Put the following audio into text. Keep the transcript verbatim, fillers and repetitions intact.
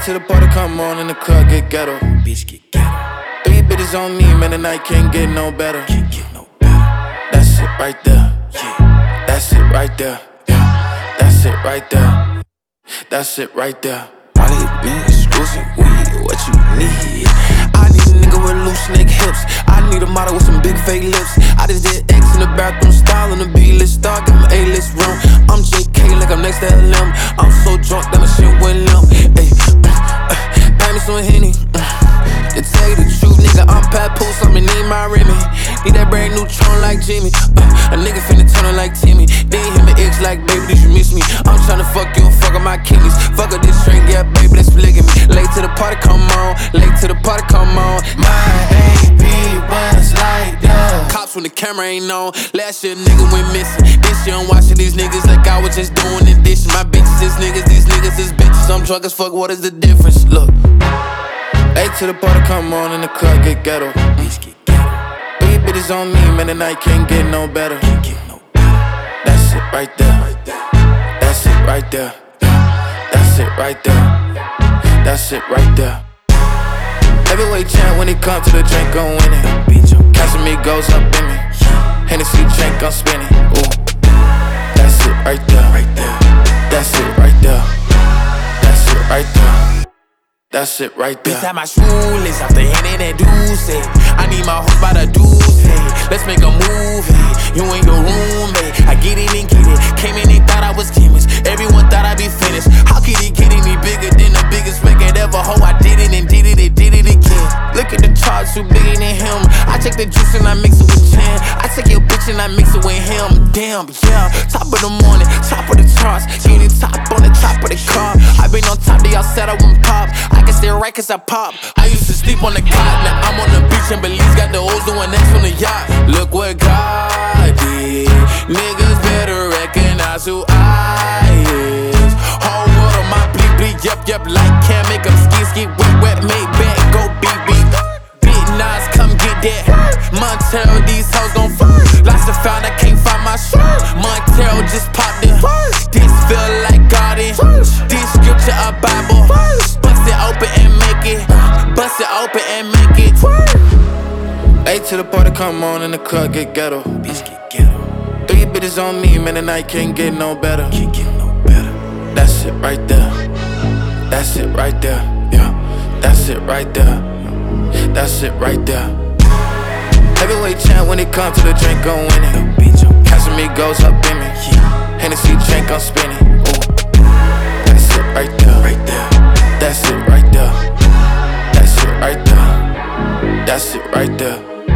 till the party come on and the club get ghetto. Bitch get ghetto. Three bitches on me, man, the night can't get no better. Can't get no better. That's it right there. Yeah. That's it right there. Yeah. That's it right there. That's it right there. I need been exclusive weed, what you need? I need a nigga with loose neck hips. I need a model with some big fake lips. I just did X in the bathroom, style in the B-list star, give him A-list room. I'm J K like I'm next to L M. I'm so drunk that my shit went limp. Ayy, uh, uh, buy me some Henny. Uh. To tell you the truth, nigga, I'm Papoose, I'ma need my Remy. Need that brand new tron like Jimmy. Uh, a nigga finna turn on like Timmy. Then hit my ex like, baby, did you miss me? I'm tryna fuck you, fuck up my kidneys. Fuck up this train, yeah, baby, that's polygamy. Late to the party, come on. Late to the party, come on. My A P was like that. Cops when the camera ain't on. Last year, nigga went missing. This year, I'm watching these niggas like I was just doing addition. My bitches is niggas, these niggas is bitches. I'm drunk as fuck, what is the difference? Look. Eight till the party come on and the club get ghetto. Bitch get ghetto. Three bitches on me, man, the night can't get no better. Can't get no better. That's it right there. That's it right there. That's it right there. That's it right there. Heavyweight champ when it comes to the drink, I'm winning. Casamigos up in me. Hennessy drink, I'm spinning. Ooh. That's it right there. That's it right there. That's it right there. That's it right there. Bitch, my shoelace off the Henny that Deuce. I need my horse by the Deuce. Let's make a movie. You ain't your roommate. I get it and get it. Came in, they thought I was chemist. Everyone thought I'd be finished. How could he get any bigger than the biggest record ever? Ho, I did it and did it and did it again. Look at the charts, who bigger than him? I take the juice and I mix it with gin. I take your bitch and I mix it with him. Damn, yeah. Top of the morning, top of the charts. Getting top on the top of the car. I been on top, they all said I wouldn't pop. I can stay right cause I pop. I used to sleep on the cot, now I'm on the beach and Belize got the O's doing X on the yacht. Look what God did. Niggas better recognize who I is. Whole world on my bleep bleep, yep yep, like can't make them ski ski wet wet, made back, go B B. Big Nas, come get that. Montero, these hoes gon' fuck. Lost and found, I can't find my shirt. Montero just popped in. This feel like garden. This scripture a Bible. Bust it open and make it. Bust it open and make it. Eight till the party come on and the club get ghetto. Bitch get ghetto. Three bitches on me, man, the night can't get no better. Can't get no better. That's it right there. That's it right there. Yeah. That's it right there. That's it right there. Heavyweight champ when it comes to the drink, I'm winning. Casamigos up in me. Hennessy drink, I'm spinning. Ooh. That's it right there. Right there. That's it right there. That's it right there. That's it right there.